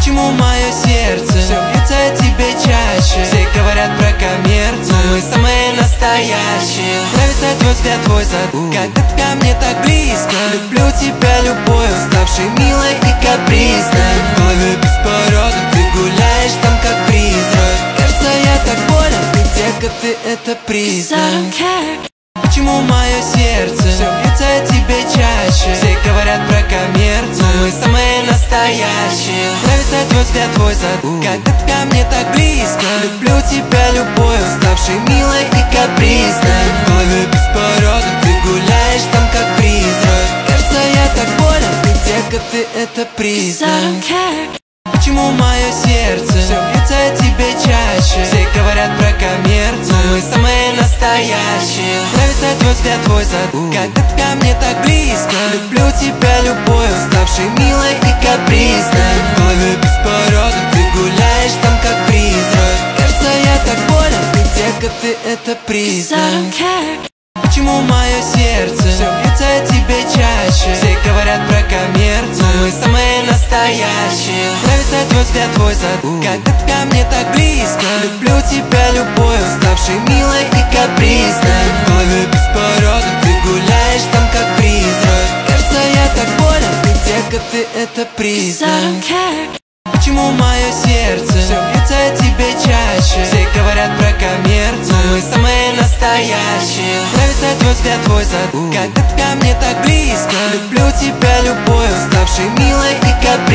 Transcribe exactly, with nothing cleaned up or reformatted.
Почему мое сердце все бьется о тебе чаще? Все говорят про коммерцию, мы самые настоящие. Нравится твой взгляд, твой зад, когда ты ко мне так близко. Люблю тебя любовью, ставшей милой и капризной. В голове беспорядок, ты гуляешь там как призрак. Кажется, я так понял, ты девка, ты это признак. Почему мое сердце все бьется о тебе чаще? Все говорят про коммерцию, мы самые настоящие. Нравится твой взгляд, твой зад, когда ты ко мне так близко. Люблю тебя любовью, ставшей милой и капризной. В голове беспорядок, ты гуляешь там как призрак. Кажется, я так понял, ты девка, ты это признак. Почему мое сердце все бьется о тебе чаще? Все говорят про коммерцию, мы самые настоящие. Нравится твой взгляд, твой зад, когда ты ко мне так близко. Люблю тебя любовью, ставшей милой и капризной. В голове беспорядок, ты гуляешь там как призрак. Кажется, я так понял, ты девка, ты это признак. Почему мое сердце все бьется о тебе чаще? Все говорят про коммерцию, мы самые настоящие. Нравится твой взгляд, твой зад, когда ты ко мне так близко. Люблю тебя любовью, ставшей милой и капризной. В голове беспорядок, ты гуляешь там как призрак. Кажется, я так понял, ты девка, ты это признак. Почему мое сердце все бьется о тебе чаще? Все говорят про коммерцию, мы самые настоящие. Нравится твой взгляд, твой зад, когда ты ко мне так близко. Люблю тебя любовью, ставшей милой и капризной.